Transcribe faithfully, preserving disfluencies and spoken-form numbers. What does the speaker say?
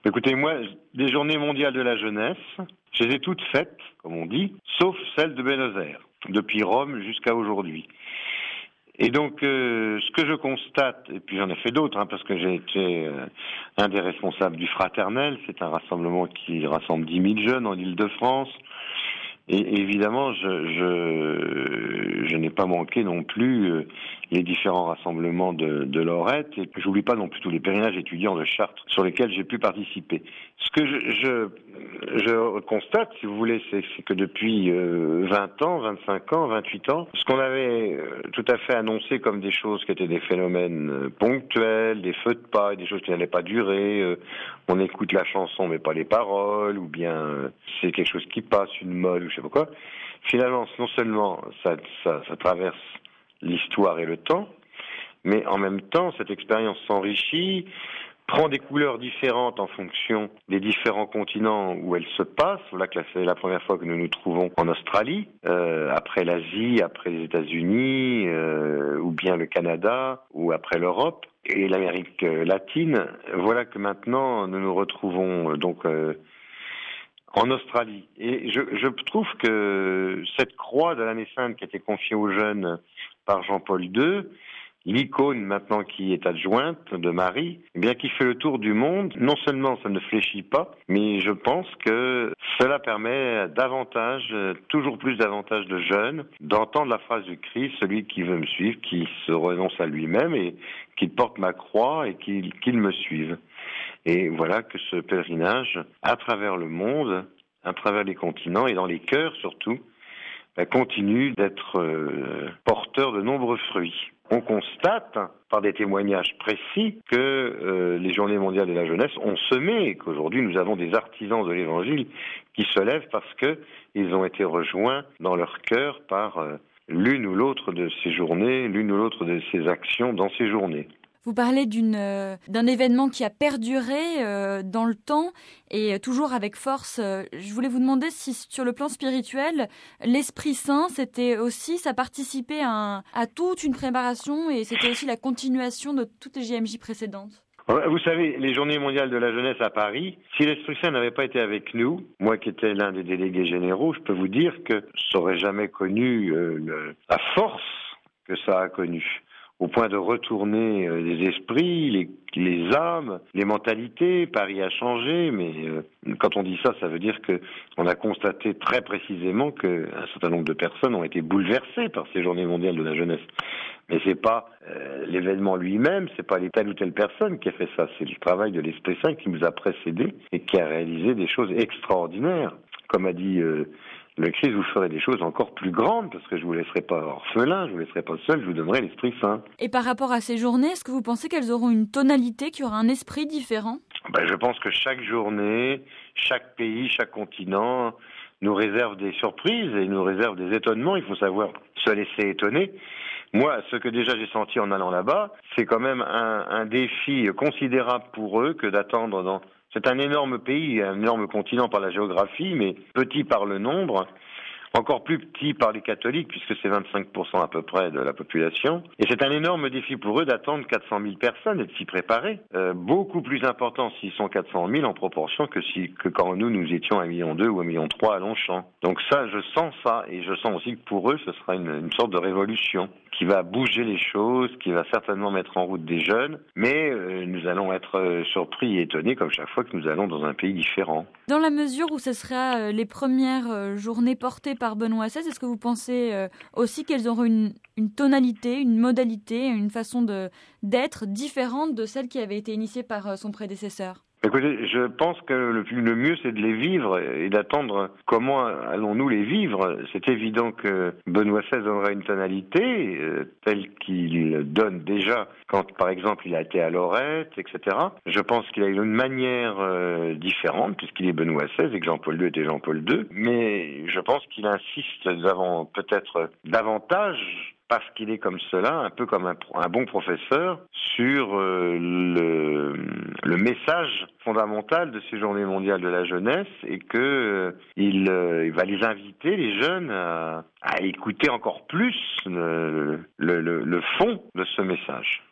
Écoutez, moi, des journées mondiales de la jeunesse, je les ai toutes faites, comme on dit, sauf celle de Buenos Aires, depuis Rome jusqu'à aujourd'hui. Et donc, euh, ce que je constate, et puis j'en ai fait d'autres, hein, parce que j'ai été euh, un des responsables du Fraternel, c'est un rassemblement qui rassemble dix mille jeunes en Île-de-France. Et évidemment, je, je, je n'ai pas manqué non plus euh, les différents rassemblements de, de Lorette, et j'oublie pas non plus tous les pèlerinages étudiants de Chartres sur lesquels j'ai pu participer. Ce que je, je, je constate, si vous voulez, c'est, c'est que depuis euh, vingt ans, vingt-cinq ans, vingt-huit ans, ce qu'on avait euh, tout à fait annoncé comme des choses qui étaient des phénomènes euh, ponctuels, des feux de paille, des choses qui n'allaient pas durer, euh, on écoute la chanson mais pas les paroles, ou bien euh, c'est quelque chose qui passe, une mode, ou je sais pas quoi. Finalement, non seulement ça, ça, ça traverse l'histoire et le temps, mais en même temps, cette expérience s'enrichit, prend des couleurs différentes en fonction des différents continents où elle se passe. Voilà que là, c'est la première fois que nous nous trouvons en Australie, euh, après l'Asie, après les États-Unis, euh, ou bien le Canada, ou après l'Europe et l'Amérique latine. Voilà que maintenant, nous nous retrouvons euh, donc euh, en Australie. Et je, je trouve que cette croix de l'année sainte qui a été confiée aux jeunes par Jean-Paul deux, l'icône maintenant qui est adjointe de Marie, eh bien qui fait le tour du monde, non seulement ça ne fléchit pas, mais je pense que cela permet davantage, toujours plus davantage de jeunes, d'entendre la phrase du Christ, celui qui veut me suivre, qui se renonce à lui-même et qui porte ma croix et qu'il, qu'il me suive. Et voilà que ce pèlerinage, à travers le monde, à travers les continents et dans les cœurs surtout, continue d'être euh, porteur de nombreux fruits. On constate, par des témoignages précis, que euh, les Journées mondiales de la jeunesse ont semé et qu'aujourd'hui nous avons des artisans de l'Évangile qui se lèvent parce que ils ont été rejoints dans leur cœur par euh, l'une ou l'autre de ces journées, l'une ou l'autre de ces actions dans ces journées. Vous parlez d'une, euh, d'un événement qui a perduré euh, dans le temps et euh, toujours avec force. Euh, je voulais vous demander si, sur le plan spirituel, l'Esprit Saint, c'était aussi, ça participait à, à toute une préparation et c'était aussi la continuation de toutes les J M J précédentes. Vous savez, les Journées mondiales de la jeunesse à Paris, si l'Esprit Saint n'avait pas été avec nous, moi qui étais l'un des délégués généraux, je peux vous dire que ça n'aurait jamais connu euh, le, la force que ça a connue. Au point de retourner euh, les esprits, les, les âmes, les mentalités. Paris a changé, mais euh, quand on dit ça, ça veut dire que on a constaté très précisément qu'un certain nombre de personnes ont été bouleversées par ces Journées mondiales de la jeunesse. Mais c'est pas euh, l'événement lui-même, c'est pas les telle ou telle personne qui a fait ça, c'est le travail de l'Esprit Saint qui nous a précédés et qui a réalisé des choses extraordinaires. Comme a dit euh, le Christ, vous ferez des choses encore plus grandes parce que je vous laisserai pas orphelin, je vous laisserai pas seul, je vous donnerai l'Esprit Saint. Et par rapport à ces journées, est-ce que vous pensez qu'elles auront une tonalité, qu'il y aura un esprit différent ? Ben, je pense que chaque journée, chaque pays, chaque continent nous réserve des surprises et nous réserve des étonnements. Il faut savoir se laisser étonner. Moi, ce que déjà j'ai senti en allant là-bas, c'est quand même un, un défi considérable pour eux que d'attendre dans... C'est un énorme pays, un énorme continent par la géographie, mais petit par le nombre, encore plus petit par les catholiques, puisque c'est vingt-cinq pour cent à peu près de la population. Et c'est un énorme défi pour eux d'attendre quatre cent mille personnes et de s'y préparer. Euh, beaucoup plus important s'ils sont quatre cent mille en proportion que, si, que quand nous, nous étions un million deux ou un million trois à Longchamp. Donc ça, je sens ça, et je sens aussi que pour eux, ce sera une, une sorte de révolution qui va bouger les choses, qui va certainement mettre en route des jeunes, mais euh, nous allons être euh, surpris et étonnés comme chaque fois que nous allons dans un pays différent. Dans la mesure où ce sera euh, les premières euh, journées portées par Benoît seize, est-ce que vous pensez euh, aussi qu'elles auront une, une tonalité, une modalité, une façon de, d'être différente de celle qui avait été initiée par euh, son prédécesseur ? Écoutez, je pense que le, le mieux c'est de les vivre et d'attendre comment allons-nous les vivre. C'est évident que Benoît seize aura une tonalité euh, telle qu'il donne déjà quand par exemple il a été à Lorette, et cetera. Je pense qu'il a une manière euh, différente puisqu'il est Benoît seize et que Jean-Paul deux était Jean-Paul deux. Mais je pense qu'il insiste davant, peut-être davantage parce qu'il est comme cela, un peu comme un, un bon professeur, sur euh, le, le message fondamental de ces Journées mondiales de la jeunesse et que euh, il, euh, il va les inviter, les jeunes, à, à écouter encore plus le, le, le, le fond de ce message.